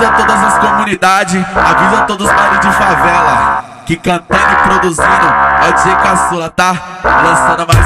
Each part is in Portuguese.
Avisa todas as comunidades, avisa todos os bares de favela, que cantando e produzindo é o DJ Caçula, tá? Lançando mais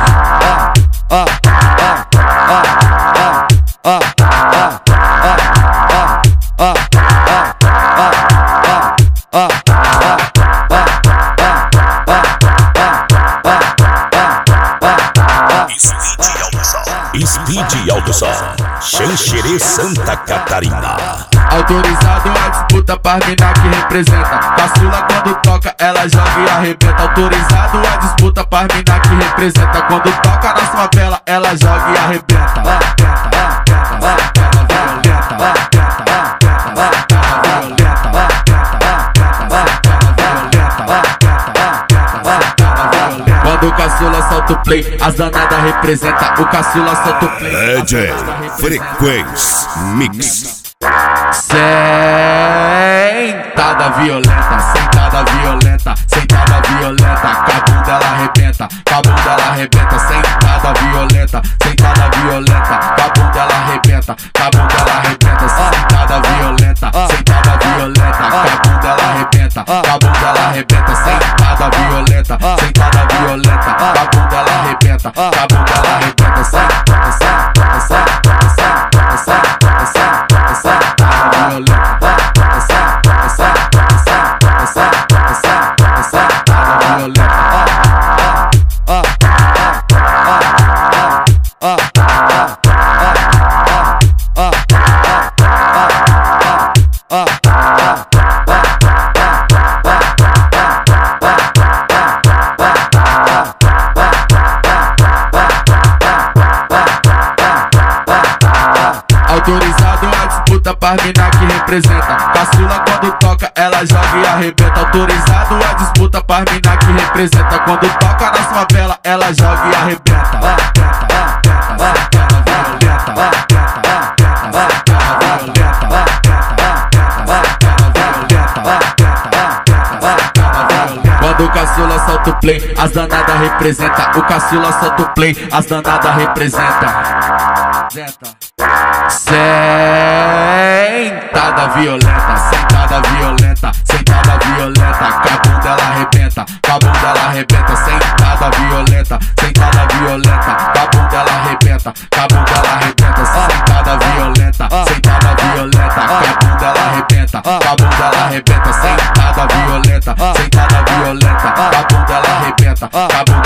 Speed Alto Som, Xanxerê, Santa Catarina. Autorizado a disputa para mina que representa. Caçula quando toca, ela joga e arrebenta. Autorizado a disputa para mina que representa. Quando toca na favela, ela joga e arrebenta. Quando o Caçula solta o play, as danadas representa. O Caçula solta o play. DJ Frequência Mix. Sentada violenta, sentada violenta, sentada violenta. Com a bunda ela arrebenta, com a bunda ela arrebenta. Sentada violenta, sentada violenta. Com a bunda ela arrebenta, com a bunda ela arrebenta. Sentada violenta, sentada violenta. Com a bunda ela arrebenta, com a bunda ela arrebenta. Sentada violenta, sentada violenta. Com a bunda ela arrebenta, com a bunda ela arrebenta. Sentada violenta. Autorizado a disputa para mina que representa. Caçula quando toca, ela joga e arrebenta. Autorizado a disputa para mina que representa. Quando toca na favela, ela joga e arrebenta. Quando o Caçula solta o play, as danadas representa. O Caçula solta o play, as danadas representa. Sentada violenta, sentada violenta, sentada violenta. Com a bunda ela arrebenta, com a bunda ela arrebenta. Sentada violenta, sentada violenta. Com a bunda ela arrebenta, com a bunda ela arrebenta. Sentada violenta, sentada violenta. Com a bunda ela arrebenta, com a bunda ela arrebenta. Sentada violenta, sentada violenta. Com a bunda ela arrebenta, com a bunda